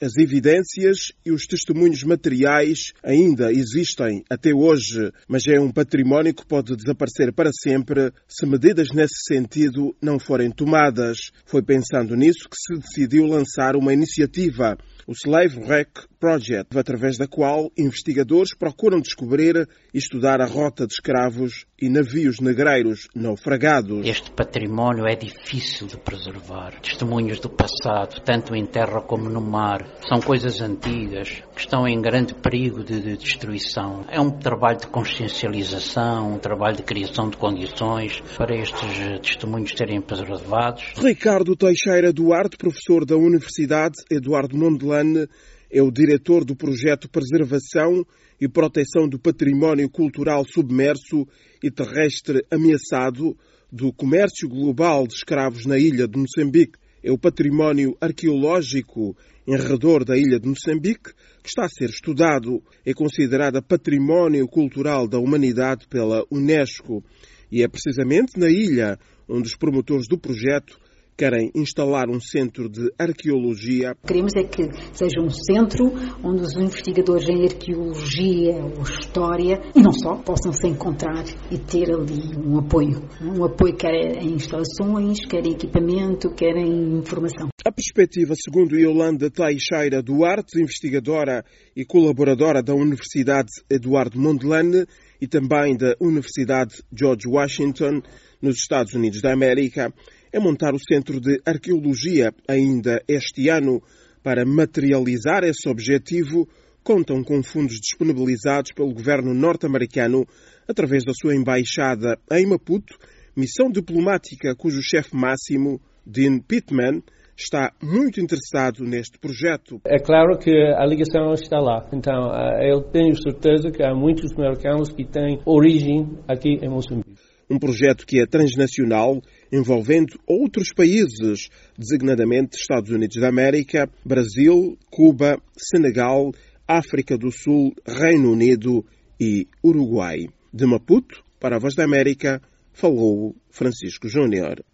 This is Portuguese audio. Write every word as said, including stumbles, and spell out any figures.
As evidências e os testemunhos materiais ainda existem até hoje, mas é um património que pode desaparecer para sempre se medidas nesse sentido não forem tomadas. Foi pensando nisso que se decidiu lançar uma iniciativa, o Slave Wreck Project, através da qual investigadores procuram descobrir e estudar a rota de escravos e navios negreiros naufragados. Este património é difícil de preservar. Testemunhos do passado, tanto em terra como no mar, são coisas antigas que estão em grande perigo de, de destruição. É um trabalho de consciencialização, um trabalho de criação de condições para estes testemunhos serem preservados. Ricardo Teixeira Duarte, professor da Universidade Eduardo Mondlane, é o diretor do projeto Preservação e Proteção do Património Cultural Submerso e Terrestre Ameaçado do Comércio Global de Escravos na ilha de Moçambique. É o património arqueológico em redor da ilha de Moçambique que está a ser estudado. É considerada Património Cultural da Humanidade pela Unesco. E é precisamente na ilha onde os promotores do projeto querem instalar um centro de arqueologia. Queremos é que seja um centro onde os investigadores em arqueologia ou história, e não só, possam se encontrar e ter ali um apoio. Um apoio quer em instalações, quer em equipamento, quer em informação. A perspectiva, segundo Yolanda Teixeira Duarte, investigadora e colaboradora da Universidade Eduardo Mondlane e também da Universidade George Washington, nos Estados Unidos da América, é montar o Centro de Arqueologia ainda este ano. Para materializar esse objetivo, contam com fundos disponibilizados pelo governo norte-americano através da sua embaixada em Maputo, missão diplomática cujo chefe máximo, Dean Pittman, está muito interessado neste projeto. É claro que a ligação está lá. Então, eu tenho certeza que há muitos americanos que têm origem aqui em Moçambique. Um projeto que é transnacional, envolvendo outros países, designadamente Estados Unidos da América, Brasil, Cuba, Senegal, África do Sul, Reino Unido e Uruguai. De Maputo, para a Voz da América, falou Francisco Júnior.